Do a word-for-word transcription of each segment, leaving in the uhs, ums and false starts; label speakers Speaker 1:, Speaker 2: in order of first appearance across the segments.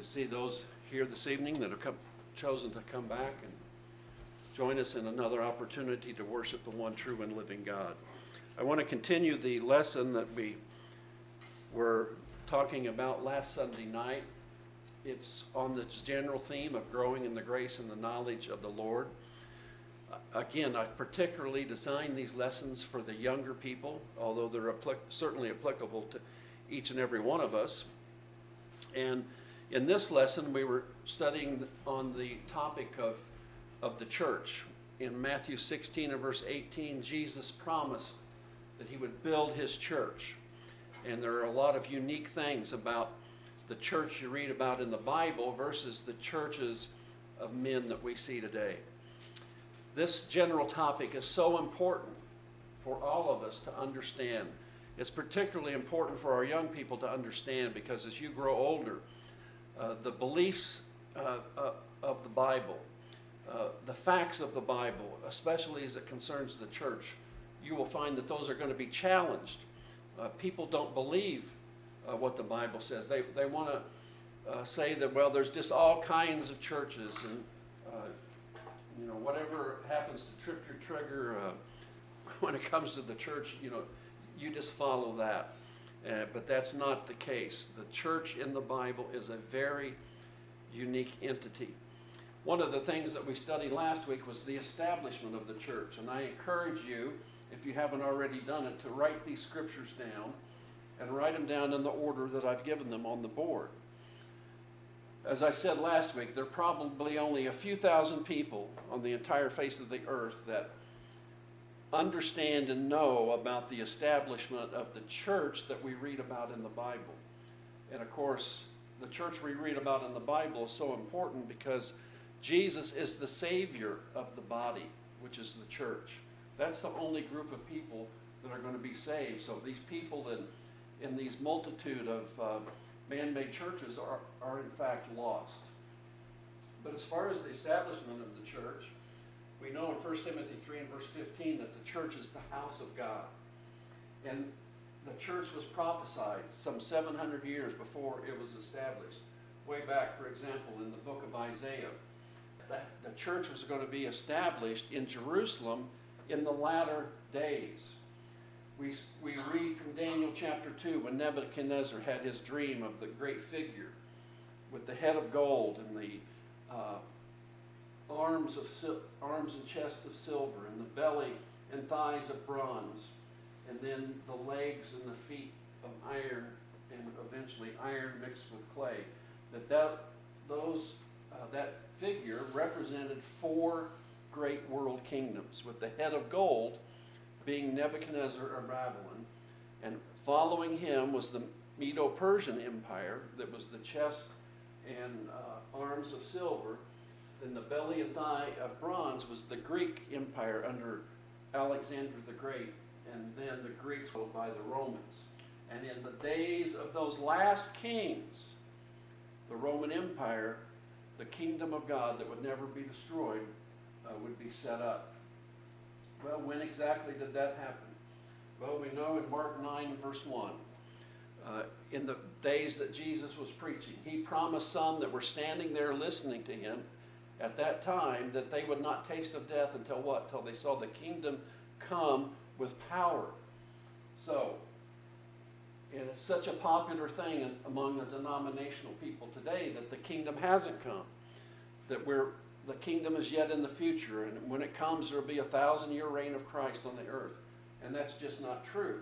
Speaker 1: to see those here this evening that have come, chosen to come back and join us in another opportunity to worship the one true and living God. I want to continue the lesson that we were talking about last Sunday night. It's on the general theme of growing in the grace and the knowledge of the Lord. Again, I've particularly designed these lessons for the younger people, although they're applic- certainly applicable to each and every one of us. And in this lesson, we were studying on the topic of, of the church. In Matthew sixteen and verse eighteen, Jesus promised that he would build his church. And there are a lot of unique things about the church you read about in the Bible versus the churches of men that we see today. This general topic is so important for all of us to understand. It's particularly important for our young people to understand because as you grow older, uh, the beliefs uh, uh, of the Bible, uh, the facts of the Bible, especially as it concerns the church, you will find that those are going to be challenged. Uh, people don't believe uh, what the Bible says. They, they want to uh, say that, well, there's just all kinds of churches and uh, you know, whatever happens to trip your trigger uh, when it comes to the church, you know, you just follow that. Uh, but that's not the case. The church in the Bible is a very unique entity. One of the things that we studied last week was the establishment of the church. And I encourage you, if you haven't already done it, to write these scriptures down and write them down in the order that I've given them on the board. As I said last week, there are probably only a few thousand people on the entire face of the earth that understand and know about the establishment of the church that we read about in the Bible. And of course, the church we read about in the Bible is so important because Jesus is the Savior of the body, which is the church. That's the only group of people that are going to be saved. So these people in, in these multitude of uh, man-made churches are, are in fact lost. But as far as the establishment of the church, we know in First Timothy three and verse fifteen that the church is the house of God. And the church was prophesied some seven hundred years before it was established. Way back, for example, in the book of Isaiah, that the church was going to be established in Jerusalem in the latter days. We, we read from Daniel chapter two when Nebuchadnezzar had his dream of the great figure with the head of gold and the uh, arms of sil- arms and chest of silver and the belly and thighs of bronze and then the legs and the feet of iron and eventually iron mixed with clay. That, that those uh, that figure represented four great world kingdoms, with the head of gold being Nebuchadnezzar of Babylon, and following him was the Medo-Persian Empire that was the chest and uh, arms of silver. Then the belly and thigh of bronze was the Greek Empire under Alexander the Great, and then the Greeks ruled by the Romans. And in the days of those last kings, the Roman Empire, the kingdom of God that would never be destroyed, uh, would be set up. Well, when exactly did that happen? Well, we know in Mark nine and verse one, uh, in the days that Jesus was preaching, he promised some that were standing there listening to him at that time that they would not taste of death until what? Until they saw the kingdom come with power. So, and it's such a popular thing among the denominational people today that the kingdom hasn't come, that we're the kingdom is yet in the future, and when it comes, there will be a thousand-year reign of Christ on the earth. And that's just not true.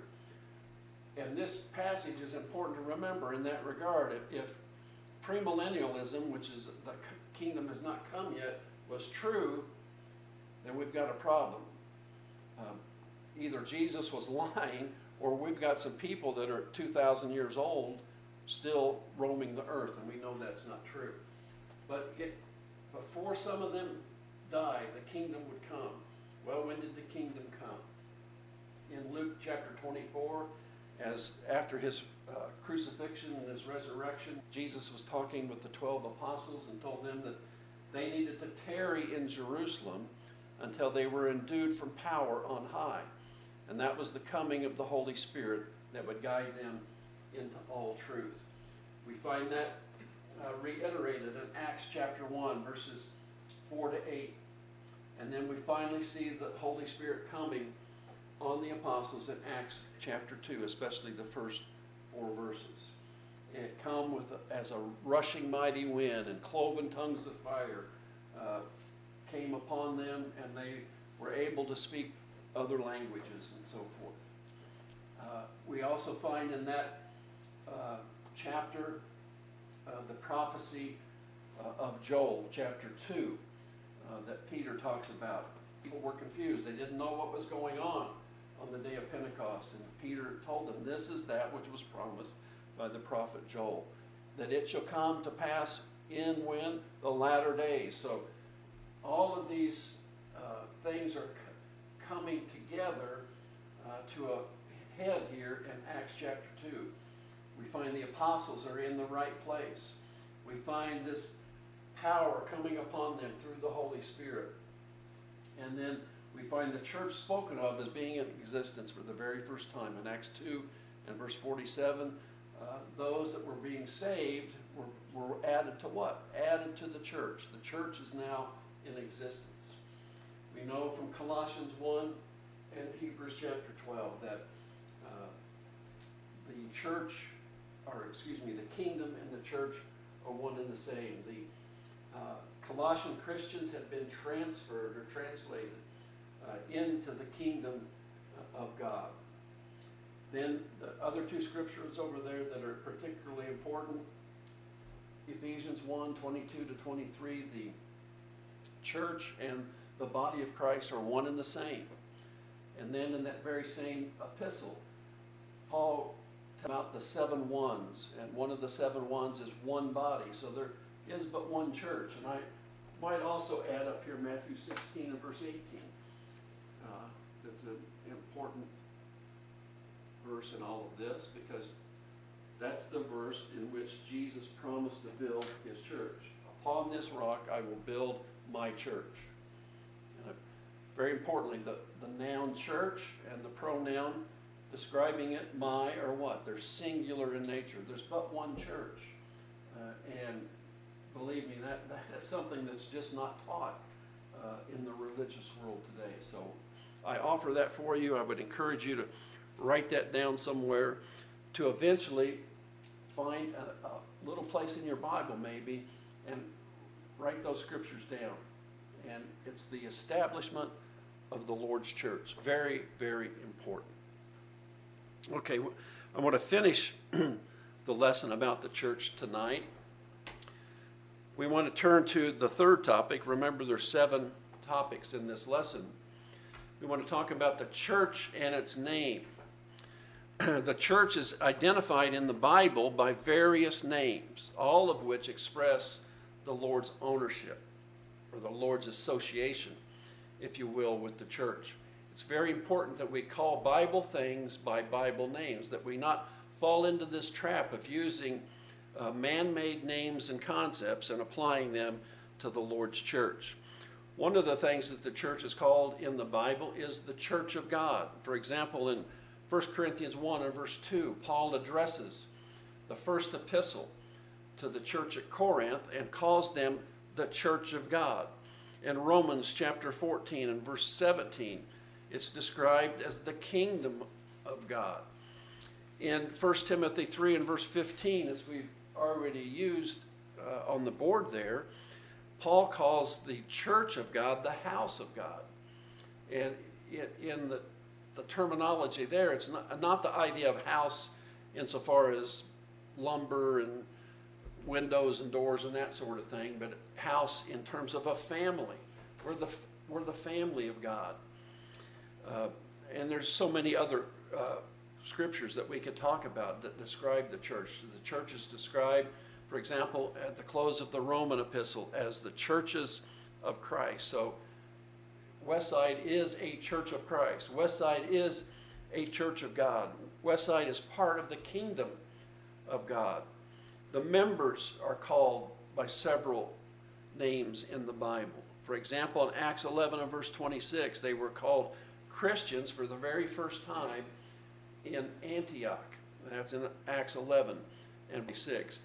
Speaker 1: And this passage is important to remember in that regard. If premillennialism, which is the kingdom has not come yet, was true, then we've got a problem. Um, either Jesus was lying, or we've got some people that are two thousand years old still roaming the earth, and we know that's not true. But it Before some of them died, the kingdom would come. Well, when did the kingdom come? In Luke chapter twenty-four, as after his uh, crucifixion and his resurrection, Jesus was talking with the twelve apostles and told them that they needed to tarry in Jerusalem until they were endued from power on high. And that was the coming of the Holy Spirit that would guide them into all truth. We find that uh, reiterated in Acts chapter one, verses four to eight. And then we finally see the Holy Spirit coming on the apostles in Acts chapter two, especially the first four verses. It come with a, as a rushing mighty wind, and cloven tongues of fire uh, came upon them, and they were able to speak other languages and so forth. Uh, we also find in that uh, chapter uh, the prophecy uh, of Joel, chapter two, uh, that Peter talks about. People were confused. They didn't know what was going on on the day of Pentecost. And Peter told them, this is that which was promised by the prophet Joel, that it shall come to pass in when? The latter days. So all of these uh, things are c- coming together uh, to a head here in Acts chapter two. We find the apostles are in the right place. We find this power coming upon them through the Holy Spirit. And then we find the church spoken of as being in existence for the very first time. In Acts two and verse forty-seven, uh, those that were being saved were, were added to what? Added to the church. The church is now in existence. We know from Colossians one and Hebrews chapter twelve that uh, the church, or excuse me, the kingdom and the church are one and the same. The uh, Colossian Christians have been transferred or translated uh, into the kingdom of God. Then the other two scriptures over there that are particularly important, Ephesians one, twenty-two to twenty-three, the church and the body of Christ are one and the same. And then in that very same epistle, Paul talks about the seven ones, and one of the seven ones is one body. So there is but one church. And I might also add up here Matthew sixteen and verse eighteen. Uh, that's an important verse in all of this, because that's the verse in which Jesus promised to build his church. Upon this rock I will build my church. And uh, very importantly, the, the noun church and the pronoun describing it, my, or what? They're singular in nature. There's but one church. Uh, and believe me, that, that is something that's just not taught uh, in the religious world today. So I offer that for you. I would encourage you to write that down somewhere, to eventually find a, a little place in your Bible maybe and write those scriptures down. And it's the establishment of the Lord's church. Very, very important. Okay, I want to finish the lesson about the church tonight. We want to turn to the third topic. Remember, there's seven topics in this lesson. We want to talk about the church and its name. The church is identified in the Bible by various names, all of which express the Lord's ownership, or the Lord's association, if you will, with the church. It's very important that we call Bible things by Bible names, that we not fall into this trap of using uh, man-made names and concepts and applying them to the Lord's church. One of the things that the church is called in the Bible is the church of God. For example, in First Corinthians one and verse two, Paul addresses the first epistle to the church at Corinth and calls them the church of God. In Romans chapter fourteen and verse seventeen, it's described as the kingdom of God. In First Timothy three and verse fifteen, as we've already used uh, on the board there, Paul calls the church of God the house of God. And in the, the terminology there, it's not, not the idea of house insofar as lumber and windows and doors and that sort of thing, but house in terms of a family. We're the, we're the family of God. Uh, and there's so many other uh, scriptures that we could talk about that describe the church. The church is described, for example, at the close of the Roman epistle as the churches of Christ. So Westside is a church of Christ. Westside is a church of God. Westside is part of the kingdom of God. The members are called by several names in the Bible. For example, in Acts eleven and verse twenty-six, they were called Christians for the very first time in Antioch. That's in Acts eleven and twenty-six.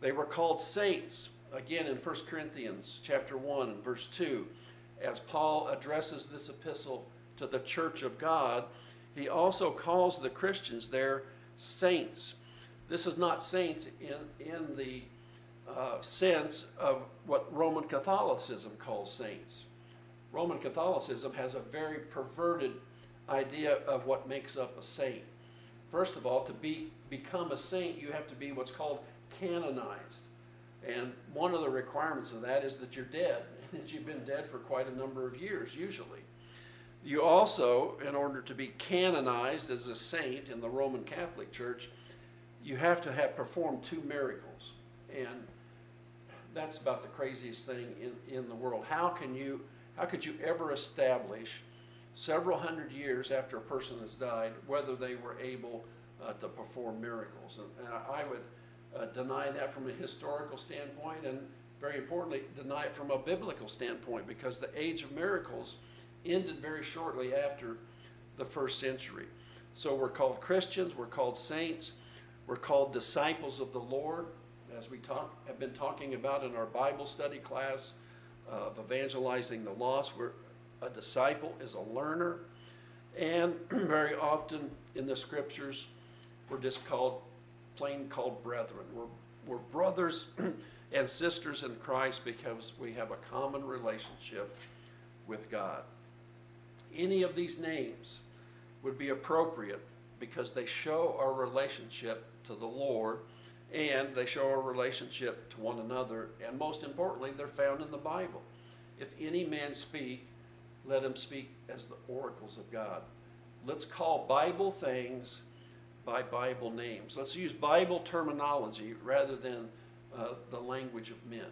Speaker 1: They were called saints, again in First Corinthians chapter one and verse two. As Paul addresses this epistle to the church of God, he also calls the Christians there saints. This is not saints in, in the uh, sense of what Roman Catholicism calls saints. Roman Catholicism has a very perverted idea of what makes up a saint. First of all, to be become a saint, you have to be what's called canonized. And one of the requirements of that is that you're dead, and that you've been dead for quite a number of years, usually. You also, in order to be canonized as a saint in the Roman Catholic Church, you have to have performed two miracles. And that's about the craziest thing in, in the world. How can you, how could you ever establish several hundred years after a person has died whether they were able uh, to perform miracles? And, and I would uh, deny that from a historical standpoint, and very importantly, deny it from a biblical standpoint, because the age of miracles ended very shortly after the first century. So we're called Christians, we're called saints, we're called disciples of the Lord, as we talk, have been talking about in our Bible study class of evangelizing the lost. We're, a disciple is a learner, and very often in the scriptures we're just called, plain called brethren. We're, we're brothers and sisters in Christ because we have a common relationship with God. Any of these names would be appropriate because they show our relationship to the Lord, and they show our relationship to one another, and most importantly, they're found in the Bible. If any man speak, let him speak as the oracles of God. Let's call Bible things by Bible names. Let's use Bible terminology rather than uh, the language of men.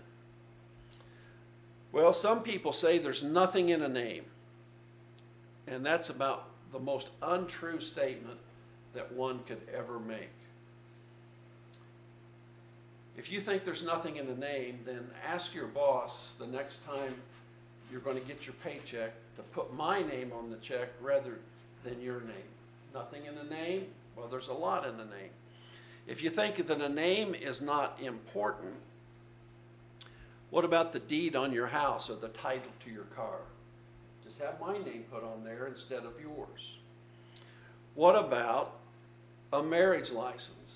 Speaker 1: Well, some people say there's nothing in a name. And that's about the most untrue statement that one could ever make. If you think there's nothing in a name, then ask your boss the next time you're going to get your paycheck to put my name on the check rather than your name. Nothing in a name? Well, there's a lot in a name. If you think that a name is not important, what about the deed on your house or the title to your car? Just have my name put on there instead of yours. What about a marriage license?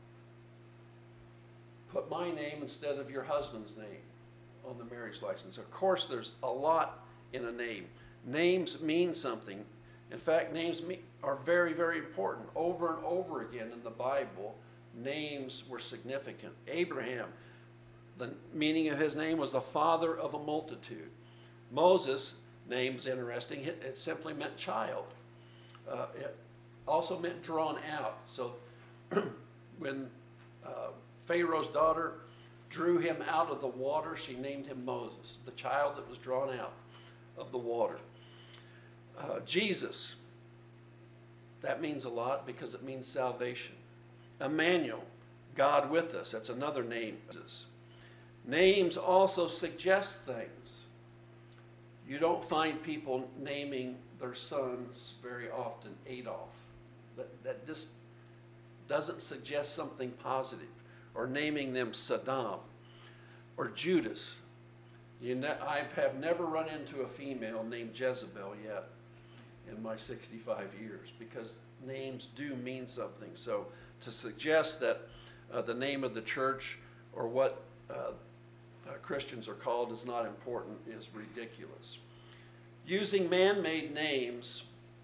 Speaker 1: Put my name instead of your husband's name on the marriage license. Of course, there's a lot in a name. Names mean something. In fact, names are very, very important. Over and over again in the Bible, names were significant. Abraham, the meaning of his name was the father of a multitude. Moses, name's interesting. It, it simply meant child. Uh, it also meant drawn out. So when uh, Pharaoh's daughter drew him out of the water, she named him Moses, the child that was drawn out of the water. Uh, Jesus, that means a lot because it means salvation. Emmanuel, God with us, that's another name. Names also suggest things. You don't find people naming their sons very often Adolf. That, that just doesn't suggest something positive. Or naming them Saddam or Judas. You ne- I have never run into a female named Jezebel yet in my sixty-five years, because names do mean something. So to suggest that uh, the name of the church or what uh, uh, Christians are called is not important is ridiculous. Using man-made names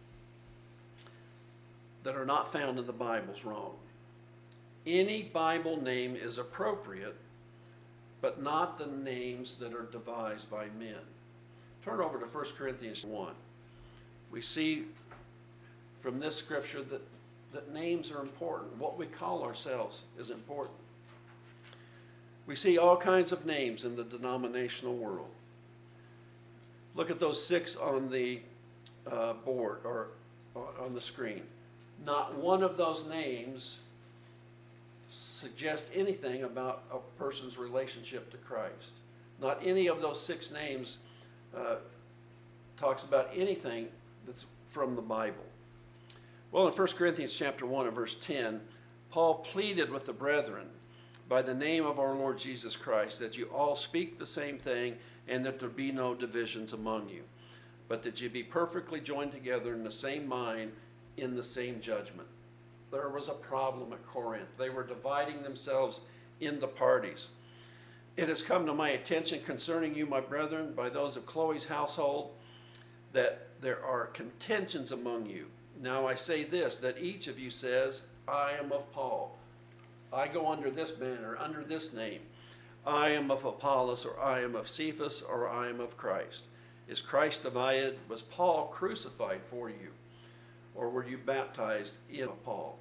Speaker 1: that are not found in the Bible is wrong. Any Bible name is appropriate, but not the names that are devised by men. Turn over to First Corinthians one. We see from this scripture that, that names are important. What we call ourselves is important. We see all kinds of names in the denominational world. Look at those six on the uh, board or on the screen. Not one of those names suggest anything about a person's relationship to Christ. Not any of those six names uh, talks about anything that's from the Bible. Well, in First Corinthians chapter one and verse ten, Paul pleaded with the brethren by the name of our Lord Jesus Christ, that you all speak the same thing, and that there be no divisions among you, but that you be perfectly joined together in the same mind, in the same judgment. There was a problem at Corinth. They were dividing themselves into parties. It has come to my attention concerning you, my brethren, by those of Chloe's household, that there are contentions among you. Now I say this, that each of you says, I am of Paul. I go under this banner, under this name. I am of Apollos, or I am of Cephas, or I am of Christ. Is Christ divided? Was Paul crucified for you? Or were you baptized in Paul?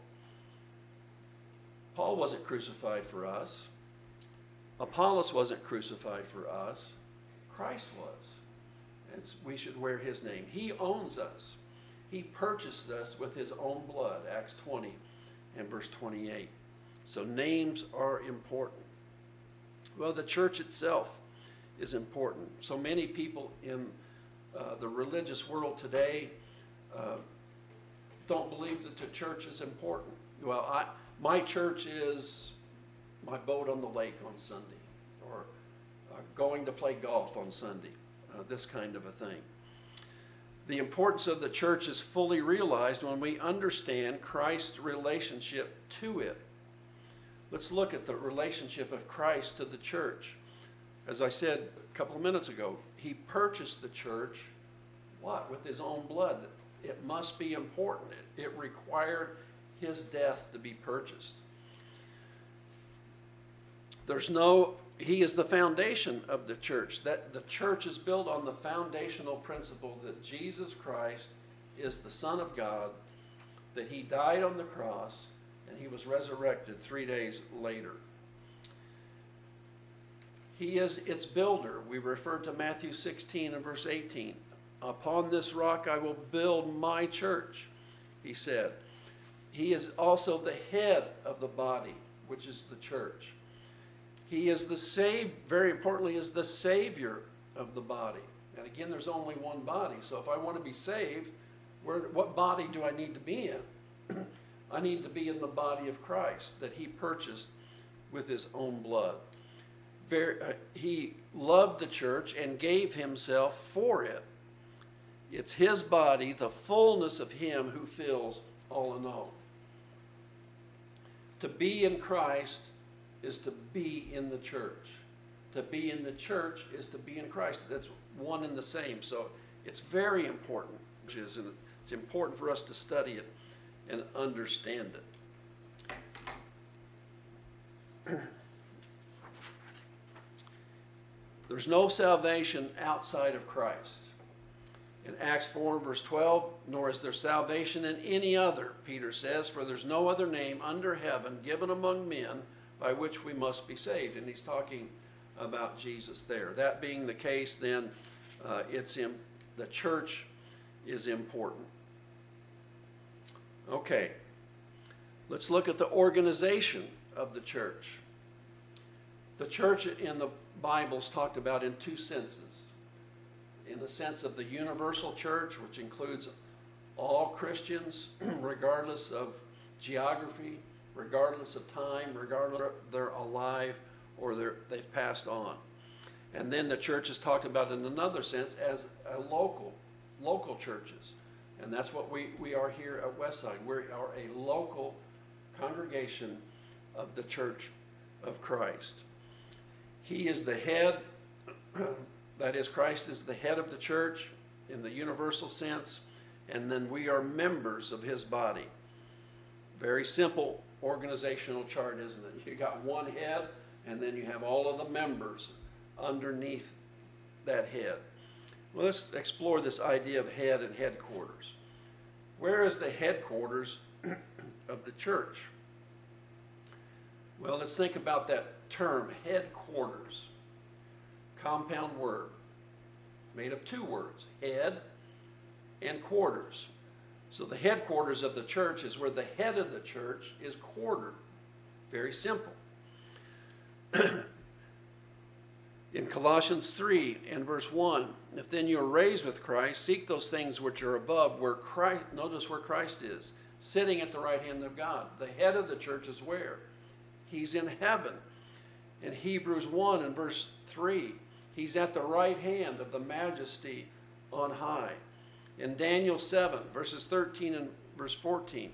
Speaker 1: Paul wasn't crucified for us. Apollos wasn't crucified for us. Christ was. And we should wear his name. He owns us. He purchased us with his own blood, Acts twenty and verse twenty-eight. So names are important. Well, the church itself is important. So many people in uh, the religious world today uh, don't believe that the church is important. Well, I, my church is my boat on the lake on Sunday, or uh, going to play golf on Sunday, uh, this kind of a thing. The importance of the church is fully realized when we understand Christ's relationship to it. Let's look at the relationship of Christ to the church. As I said a couple of minutes ago, he purchased the church, what? With his own blood. It must be important. It, it required his death to be purchased. There's no, he is the foundation of the church. That the church is built on the foundational principle that Jesus Christ is the Son of God, that he died on the cross, and he was resurrected three days later. He is its builder. We refer to Matthew sixteen and verse eighteen. Upon this rock I will build my church, he said. He is also the head of the body, which is the church. He is the save, very importantly, is the Savior of the body. And again, there's only one body. So if I want to be saved, where, what body do I need to be in? I need to be in the body of Christ that he purchased with his own blood. Very, uh, he loved the church and gave himself for it. It's his body, the fullness of him who fills all in all. To be in Christ is to be in the church. To be in the church is to be in Christ. That's one and the same. So it's very important. And it's important for us to study it and understand it. There's no salvation outside of Christ. In Acts four verse twelve, nor is there salvation in any other, Peter says, for there's no other name under heaven given among men by which we must be saved. And he's talking about Jesus there. That being the case, then uh, it's in, the church is important. Okay, let's look at the organization of the church. The church in the Bible is talked about in two senses. In the sense of the universal church, which includes all Christians, regardless of geography, regardless of time, regardless of they're alive or they're, they've passed on. And then the church is talked about in another sense as a local, local churches. And that's what we, we are here at Westside. We are a local congregation of the Church of Christ. He is the head, that is, Christ is the head of the church in the universal sense, and then we are members of his body. Very simple organizational chart, isn't it? You got one head, and then you have all of the members underneath that head. Well, let's explore this idea of head and headquarters. Where is the headquarters of the church? Well, let's think about that term, headquarters. Compound word, made of two words, head and quarters. So the headquarters of the church is where the head of the church is quartered. Very simple. In Colossians three and verse one, if then you are raised with Christ, seek those things which are above, where Christ, notice where Christ is, sitting at the right hand of God. The head of the church is where? He's in heaven. In Hebrews one and verse three, he's at the right hand of the majesty on high. In Daniel seven, verses thirteen and verse fourteen,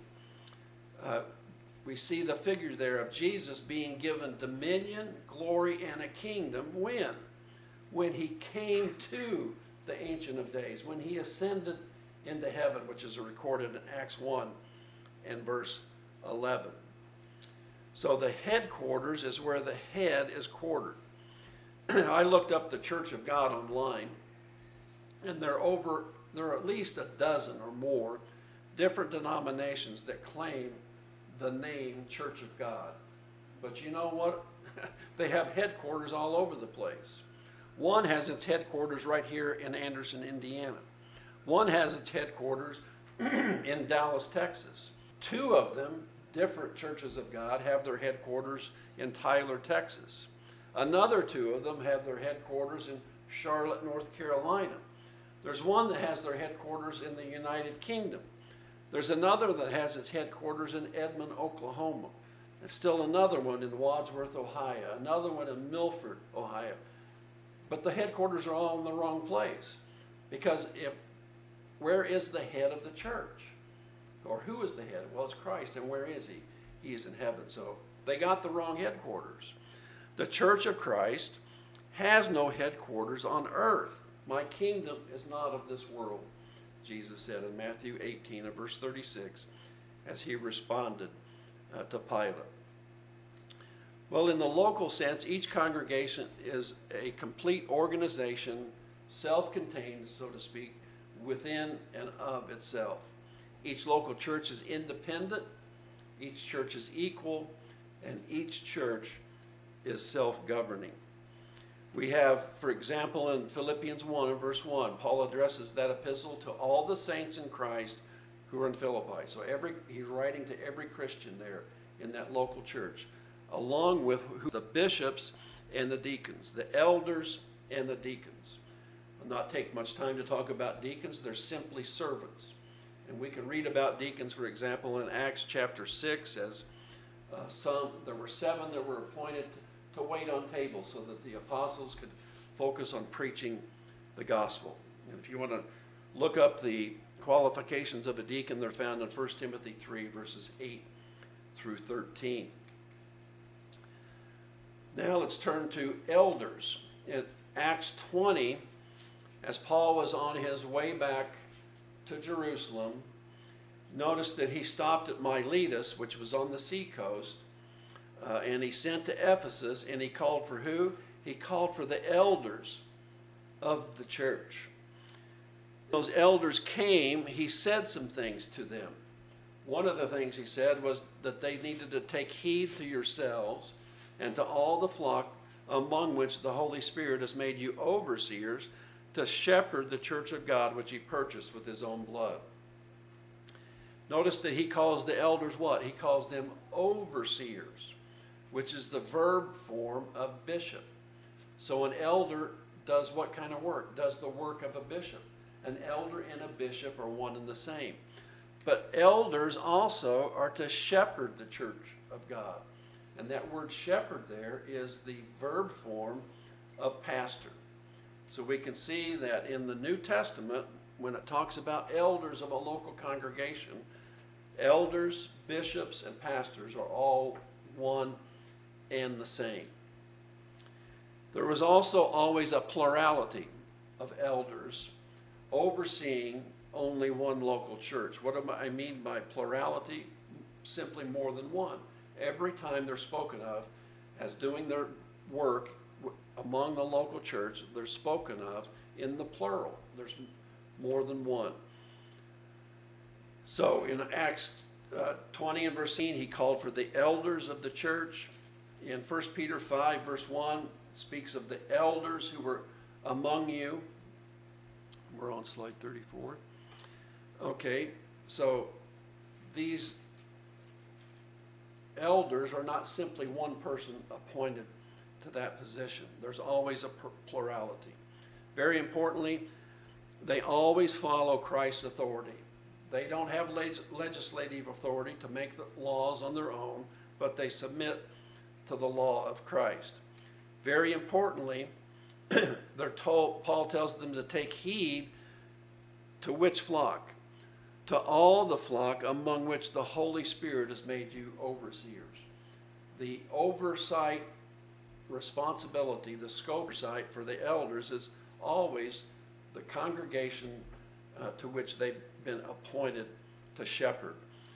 Speaker 1: uh, we see the figure there of Jesus being given dominion, glory, and a kingdom. When? When he came to the Ancient of Days, when he ascended into heaven, which is recorded in Acts one and verse eleven. So the headquarters is where the head is quartered. I looked up the Church of God online, and there are over there are at least a dozen or more different denominations that claim the name Church of God. But you know what? They have headquarters all over the place. One has its headquarters right here in Anderson, Indiana. One has its headquarters in Dallas, Texas. Two of them, different Churches of God, have their headquarters in Tyler, Texas. Another two of them have their headquarters in Charlotte, North Carolina. There's one that has their headquarters in the United Kingdom. There's another that has its headquarters in Edmond, Oklahoma. There's still another one in Wadsworth, Ohio. Another one in Milford, Ohio. But the headquarters are all in the wrong place. Because if, where is the head of the church? Or who is the head? Well, it's Christ. And where is he? He is in heaven. So they got the wrong headquarters. The Church of Christ has no headquarters on earth. My kingdom is not of this world, Jesus said in Matthew eighteen and verse thirty-six, as he responded uh, to Pilate. Well, in the local sense, each congregation is a complete organization, self-contained, so to speak, within and of itself. Each local church is independent, each church is equal, and each church is self-governing. We have, for example, in Philippians one and verse one, Paul addresses that epistle to all the saints in Christ who are in Philippi. So every he's writing to every Christian there in that local church, along with who, the bishops and the deacons, the elders and the deacons. I'll not take much time to talk about deacons. They're simply servants. And we can read about deacons, for example, in Acts chapter six, as uh, some there were seven that were appointed to to wait on tables so that the apostles could focus on preaching the gospel. And if you want to look up the qualifications of a deacon, they're found in First Timothy three, verses eight through thirteen. Now let's turn to elders. In Acts twenty, as Paul was on his way back to Jerusalem, notice that he stopped at Miletus, which was on the seacoast, Uh, and he sent to Ephesus, and he called for who? He called for the elders of the church. Those elders came, he said some things to them. One of the things he said was that they needed to take heed to yourselves and to all the flock among which the Holy Spirit has made you overseers to shepherd the church of God which he purchased with his own blood. Notice that he calls the elders what? He calls them overseers, which is the verb form of bishop. So an elder does what kind of work? Does the work of a bishop. An elder and a bishop are one and the same. But elders also are to shepherd the church of God. And that word shepherd there is the verb form of pastor. So we can see that in the New Testament, when it talks about elders of a local congregation, elders, bishops, and pastors are all one and the same. There was also always a plurality of elders overseeing only one local church. What do I mean by plurality? Simply more than one. Every time they're spoken of as doing their work among the local church, they're spoken of in the plural. There's more than one. So in Acts uh, twenty and verse eighteen, he called for the elders of the church. In First Peter five, verse one, it speaks of the elders who were among you. We're on slide thirty-four. Okay, so these elders are not simply one person appointed to that position. There's always a plurality. Very importantly, they always follow Christ's authority. They don't have leg- legislative authority to make the laws on their own, but they submit to the law of Christ. Very importantly, they're told, Paul tells them to take heed to which flock? To all the flock among which the Holy Spirit has made you overseers. The oversight responsibility, the scope oversight for the elders is always the congregation uh, to which they've been appointed to shepherd.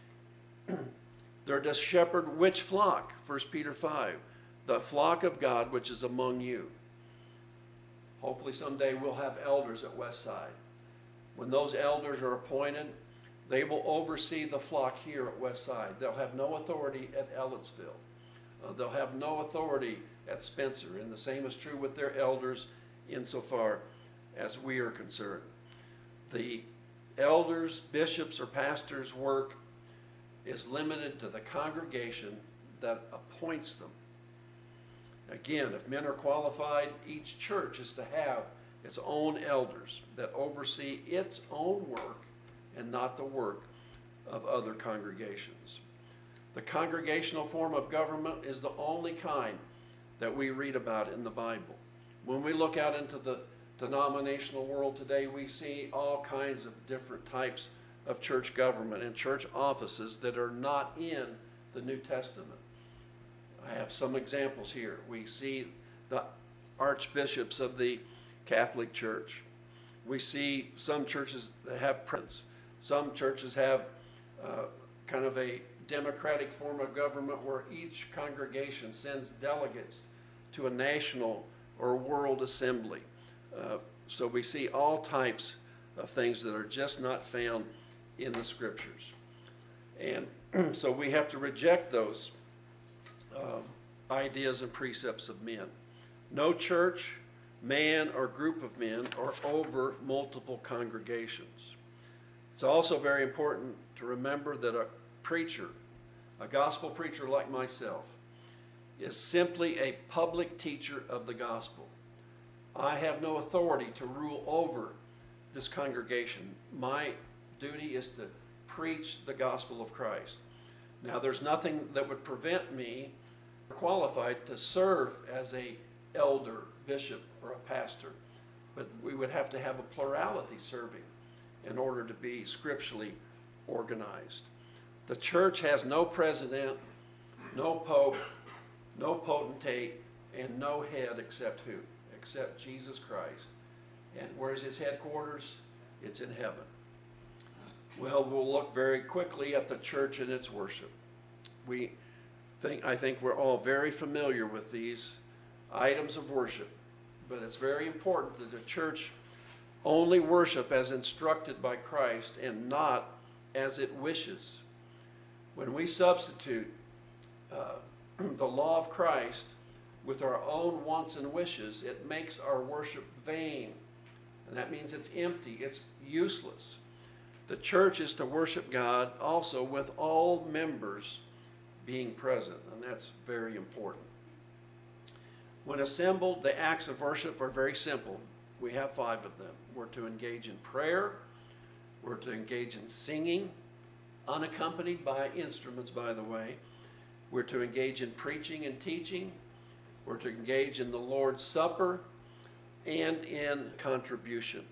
Speaker 1: They're to shepherd which flock? First Peter five. The flock of God which is among you. Hopefully someday we'll have elders at Westside. When those elders are appointed, they will oversee the flock here at Westside. They'll have no authority at Ellettsville. Uh, they'll have no authority at Spencer, and the same is true with their elders insofar as we are concerned. The elders, bishops, or pastors' work is limited to the congregation that appoints them. Again, if men are qualified, each church is to have its own elders that oversee its own work and not the work of other congregations. The congregational form of government is the only kind that we read about in the Bible. When we look out into the denominational world today, we see all kinds of different types of church government and church offices that are not in the New Testament. I have some examples here. We see the archbishops of the Catholic Church. We see some churches that have prince. Some churches have uh, kind of a democratic form of government where each congregation sends delegates to a national or world assembly. Uh, so we see all types of things that are just not found in the scriptures. And so we have to reject those uh, ideas and precepts of men. No church, man, or group of men are over multiple congregations. It's also very important to remember that a preacher, a gospel preacher like myself, is simply a public teacher of the gospel. I have no authority to rule over this congregation. My duty is to preach the gospel of Christ. Now, there's nothing that would prevent me qualified to serve as a elder, bishop, or a pastor, but we would have to have a plurality serving in order to be scripturally organized. The church has no president, no pope, no potentate, and no head except who? Except Jesus Christ. And where's his headquarters? It's in heaven. Well, we'll look very quickly at the church and its worship. We think, I think we're all very familiar with these items of worship, but it's very important that the church only worship as instructed by Christ and not as it wishes. When we substitute uh, the law of Christ with our own wants and wishes, it makes our worship vain. And that means it's empty, it's useless. The church is to worship God also with all members being present, and that's very important. When assembled, the acts of worship are very simple. We have five of them. We're to engage in prayer, we're to engage in singing, unaccompanied by instruments, by the way. We're to engage in preaching and teaching. We're to engage in the Lord's Supper and in contribution.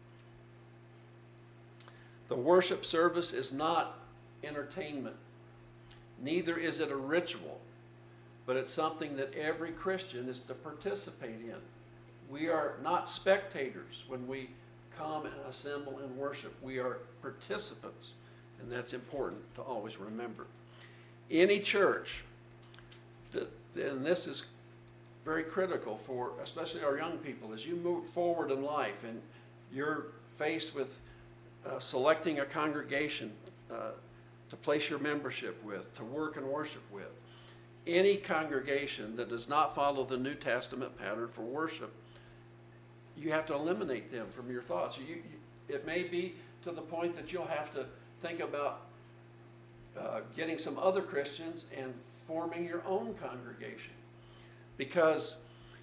Speaker 1: The worship service is not entertainment. Neither is it a ritual, but it's something that every Christian is to participate in. We are not spectators when we come and assemble and worship. We are participants, and that's important to always remember. Any church, and this is very critical for especially our young people, as you move forward in life and you're faced with uh, selecting a congregation uh, to place your membership with, to work and worship with. Any congregation that does not follow the New Testament pattern for worship, you have to eliminate them from your thoughts. You, you, it may be to the point that you'll have to think about uh, getting some other Christians and forming your own congregation. Because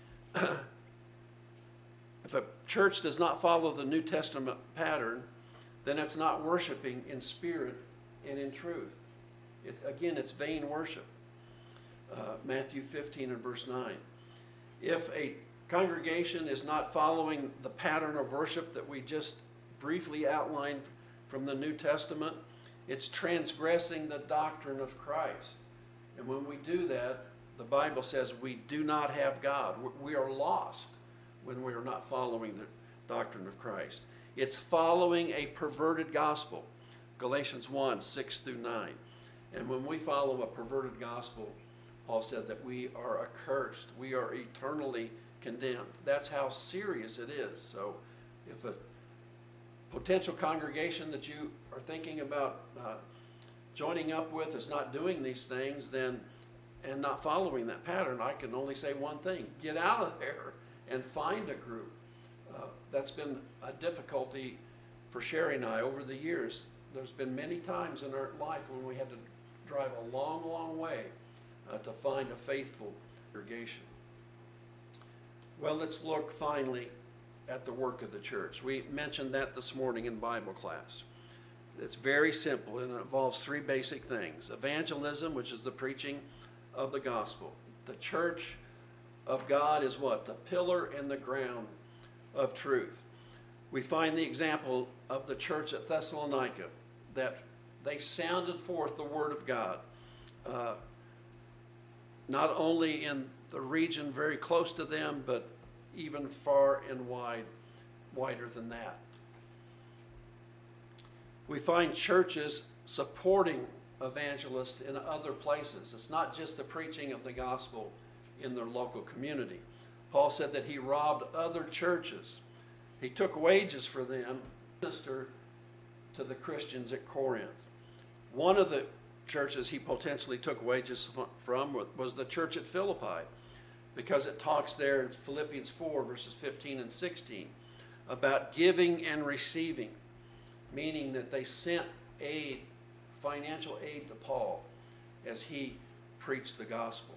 Speaker 1: if a church does not follow the New Testament pattern, then it's not worshiping in spirit and in truth. It, again, it's vain worship. Uh, Matthew fifteen and verse nine. If a congregation is not following the pattern of worship that we just briefly outlined from the New Testament, it's transgressing the doctrine of Christ. And when we do that, the Bible says we do not have God. We are lost when we are not following the doctrine of Christ. It's following a perverted gospel. Galatians one, six through nine. And when we follow a perverted gospel, Paul said that we are accursed. We are eternally condemned. That's how serious it is. So if a potential congregation that you are thinking about uh, joining up with is not doing these things, then and not following that pattern, I can only say one thing: get out of there and find a group. Uh, that's been a difficulty for Sherry and I over the years. There's been many times in our life when we had to drive a long, long way uh, to find a faithful congregation. Well, let's look finally at the work of the church. We mentioned that this morning in Bible class. It's very simple, and it involves three basic things. Evangelism, which is the preaching of the gospel. The church of God is what? The pillar and the ground of truth. We find the example of the church at Thessalonica, that they sounded forth the word of God, uh, not only in the region very close to them, but even far and wide, wider than that. We find churches supporting evangelists in other places. It's not just the preaching of the gospel in their local community. Paul said that he robbed other churches. He took wages for them to minister to the Christians at Corinth. One of the churches he potentially took wages from was the church at Philippi, because it talks there in Philippians four, verses fifteen and sixteen, about giving and receiving, meaning that they sent aid, financial aid to Paul as he preached the gospel.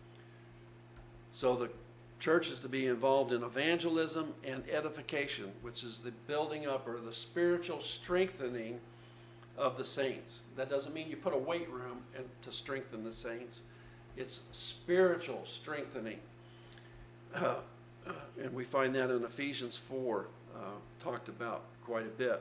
Speaker 1: So the church is to be involved in evangelism and edification, which is the building up or the spiritual strengthening of the saints. That doesn't mean you put a weight room and to strengthen the saints. It's spiritual strengthening. Uh, uh, and we find that in Ephesians four, uh, talked about quite a bit.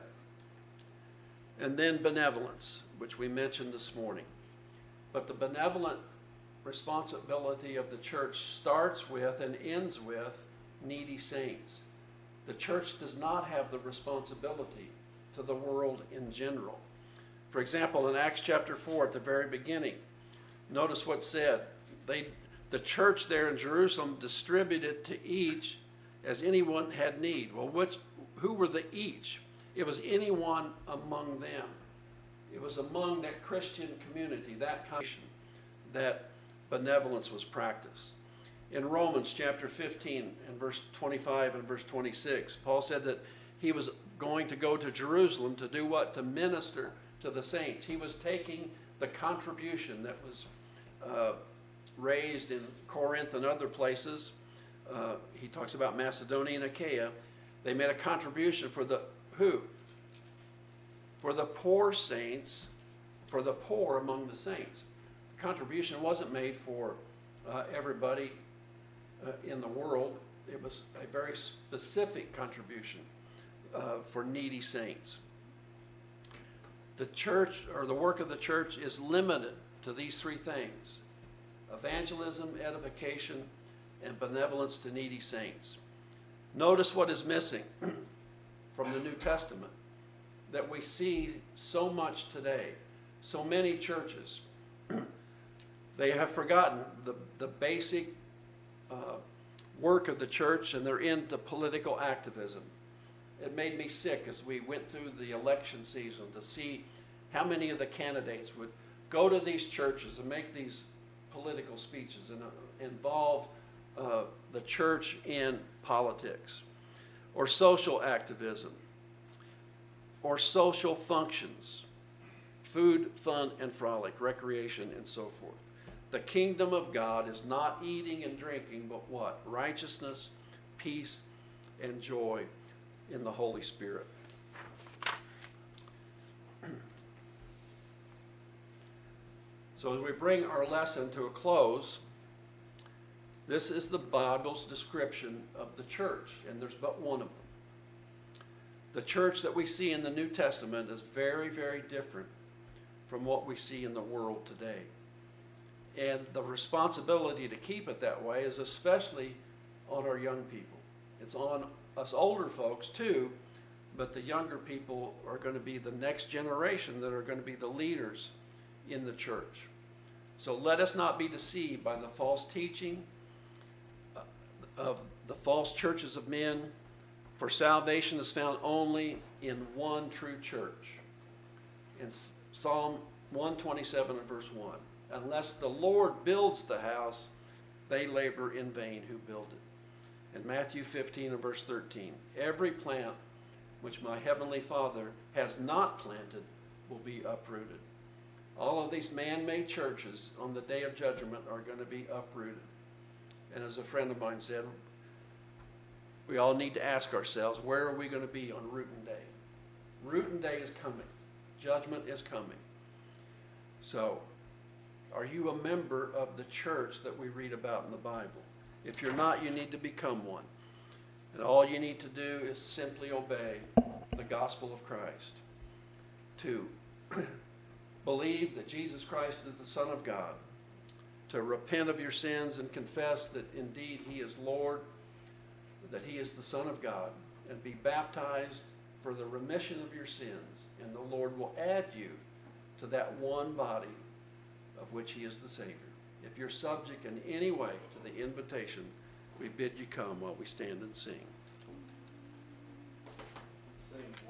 Speaker 1: And then benevolence, which we mentioned this morning. But the benevolent responsibility of the church starts with and ends with needy saints. The church does not have the responsibility to the world in general. For example, in Acts chapter four, at the very beginning, notice what's said. They, the church there in Jerusalem distributed to each as anyone had need. Well, which, who were the each? It was anyone among them. It was among that Christian community, that congregation, that benevolence was practiced. In Romans chapter fifteen and verse twenty-five and verse twenty-six, Paul said that he was going to go to Jerusalem to do what? To minister to the saints. He was taking the contribution that was uh, raised in Corinth and other places. Uh, he talks about Macedonia and Achaia. They made a contribution for the who? For the poor saints, for the poor among the saints. The contribution wasn't made for uh, everybody uh, in the world. It was a very specific contribution uh, for needy saints. The church, or the work of the church, is limited to these three things: evangelism, edification, and benevolence to needy saints. Notice what is missing from the New Testament that we see so much today. So many churches, they have forgotten the, the basic uh, work of the church, and they're into political activism. It made me sick as we went through the election season to see how many of the candidates would go to these churches and make these political speeches and uh, involve uh, the church in politics, or social activism, or social functions, food, fun, and frolic, recreation, and so forth. The kingdom of God is not eating and drinking, but what? Righteousness, peace, and joy in the Holy Spirit. So as we bring our lesson to a close, This is the Bible's description of the church, and there's but one of them. The church that we see in the New Testament is very, very different from what we see in the world today. And the responsibility to keep it that way is especially on our young people. It's on us older folks too, but the younger people are going to be the next generation that are going to be the leaders in the church. So let us not be deceived by the false teaching of the false churches of men, for salvation is found only in one true church. In Psalm one twenty-seven and verse one, unless the Lord builds the house, they labor in vain who build it. In Matthew fifteen and verse thirteen, every plant which my heavenly Father has not planted will be uprooted. All of these man-made churches on the day of judgment are going to be uprooted. And as a friend of mine said, we all need to ask ourselves, where are we going to be on Rootin' Day? Rootin' Day is coming. Judgment is coming. So, are you a member of the church that we read about in the Bible? If you're not, you need to become one. And all you need to do is simply obey the gospel of Christ. To believe that Jesus Christ is the Son of God. To repent of your sins and confess that indeed He is Lord, that He is the Son of God, and be baptized for the remission of your sins. And the Lord will add you to that one body of which He is the Savior. If you're subject in any way to the invitation, we bid you come while we stand and sing. Sing.